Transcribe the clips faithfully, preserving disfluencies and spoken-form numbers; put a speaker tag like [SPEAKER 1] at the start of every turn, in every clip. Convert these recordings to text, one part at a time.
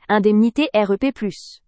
[SPEAKER 1] indemnité R E P plus.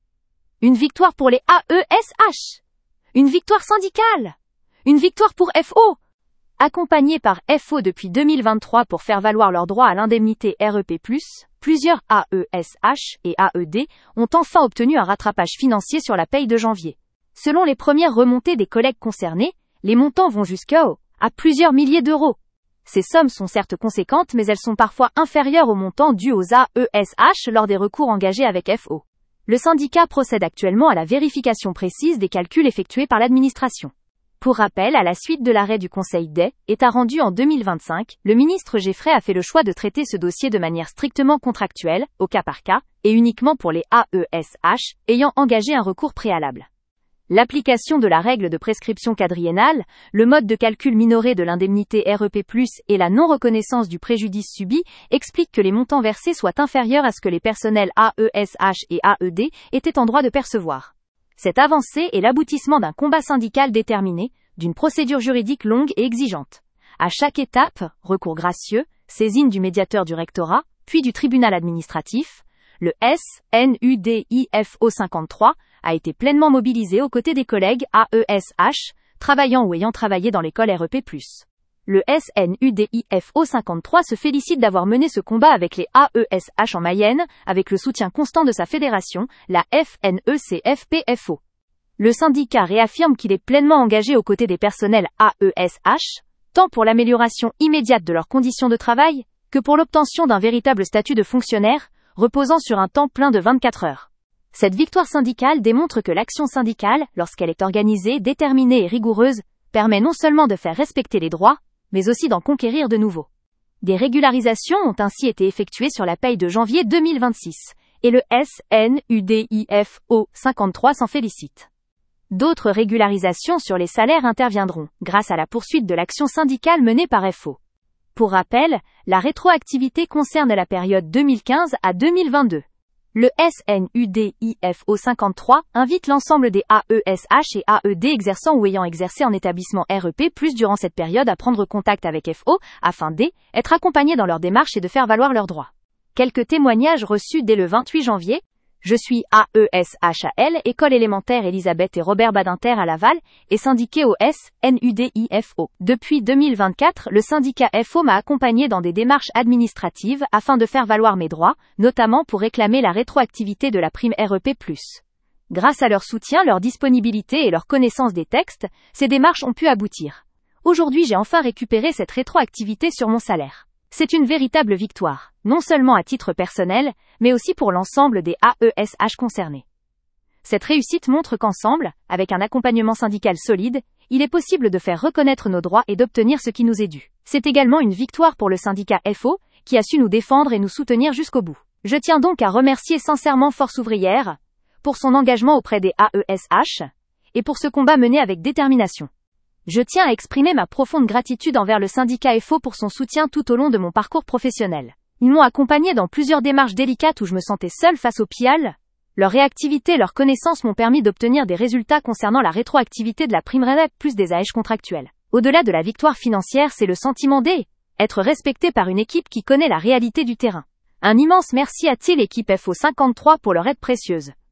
[SPEAKER 1] Une victoire pour les A E S H. Une victoire syndicale. Une victoire pour F O. Accompagnés par F O depuis deux mille vingt-trois pour faire valoir leurs droits à l'indemnité R E P plus, plusieurs A E S H et A E D ont enfin obtenu un rattrapage financier sur la paye de janvier. Selon les premières remontées des collègues concernés, les montants vont jusqu'à à plusieurs milliers d'euros. Ces sommes sont certes conséquentes, mais elles sont parfois inférieures aux montants dus aux A E S H lors des recours engagés avec F O. Le syndicat procède actuellement à la vérification précise des calculs effectués par l'administration. Pour rappel, à la suite de l'arrêt du Conseil des États rendu en deux mille vingt-cinq, le ministre Geffray a fait le choix de traiter ce dossier de manière strictement contractuelle, au cas par cas, et uniquement pour les A E S H ayant engagé un recours préalable. L'application de la règle de prescription quadriennale, le mode de calcul minoré de l'indemnité R E P plus, et la non-reconnaissance du préjudice subi expliquent que les montants versés soient inférieurs à ce que les personnels A E S H et A E D étaient en droit de percevoir. Cette avancée est l'aboutissement d'un combat syndical déterminé, d'une procédure juridique longue et exigeante. À chaque étape, recours gracieux, saisine du médiateur du rectorat, puis du tribunal administratif, le S N U D I F O cinquante-trois a été pleinement mobilisé aux côtés des collègues A E S H, travaillant ou ayant travaillé dans l'école R E P plus. Le S N U D I F O cinquante-trois se félicite d'avoir mené ce combat avec les A E S H en Mayenne, avec le soutien constant de sa fédération, la F N E C F P F O. Le syndicat réaffirme qu'il est pleinement engagé aux côtés des personnels A E S H, tant pour l'amélioration immédiate de leurs conditions de travail, que pour l'obtention d'un véritable statut de fonctionnaire, reposant sur un temps plein de vingt-quatre heures. Cette victoire syndicale démontre que l'action syndicale, lorsqu'elle est organisée, déterminée et rigoureuse, permet non seulement de faire respecter les droits, mais aussi d'en conquérir de nouveaux. Des régularisations ont ainsi été effectuées sur la paye de janvier deux mille vingt-six, et le S N U D I F O cinquante-trois s'en félicite. D'autres régularisations sur les salaires interviendront, grâce à la poursuite de l'action syndicale menée par F O. Pour rappel, la rétroactivité concerne la période deux mille quinze à deux mille vingt-deux. Le S N U D I F O cinquante-trois invite l'ensemble des A E S H et A E D exerçant ou ayant exercé en établissement R E P plus durant cette période à prendre contact avec F O, afin d'être accompagnés dans leur démarche et de faire valoir leurs droits. Quelques témoignages reçus dès le vingt-huit janvier. Je suis A E S H A L, École élémentaire Elisabeth et Robert Badinter à Laval, et syndiqué au S N U D I F O. Depuis deux mille vingt-quatre, le syndicat F O m'a accompagné dans des démarches administratives afin de faire valoir mes droits, notamment pour réclamer la rétroactivité de la prime R E P plus. Grâce à leur soutien, leur disponibilité et leur connaissance des textes, ces démarches ont pu aboutir. Aujourd'hui, j'ai enfin récupéré cette rétroactivité sur mon salaire. C'est une véritable victoire, non seulement à titre personnel, mais aussi pour l'ensemble des A E S H concernés. Cette réussite montre qu'ensemble, avec un accompagnement syndical solide, il est possible de faire reconnaître nos droits et d'obtenir ce qui nous est dû. C'est également une victoire pour le syndicat F O, qui a su nous défendre et nous soutenir jusqu'au bout. Je tiens donc à remercier sincèrement Force ouvrière, pour son engagement auprès des A E S H, et pour ce combat mené avec détermination. Je tiens à exprimer ma profonde gratitude envers le syndicat F O pour son soutien tout au long de mon parcours professionnel. Ils m'ont accompagné dans plusieurs démarches délicates où je me sentais seule face au P I A L. Leur réactivité et leur connaissance m'ont permis d'obtenir des résultats concernant la rétroactivité de la prime R E P plus des A H contractuels. Au-delà de la victoire financière, c'est le sentiment d'être respecté par une équipe qui connaît la réalité du terrain. Un immense merci à l'équipe F O cinquante-trois pour leur aide précieuse.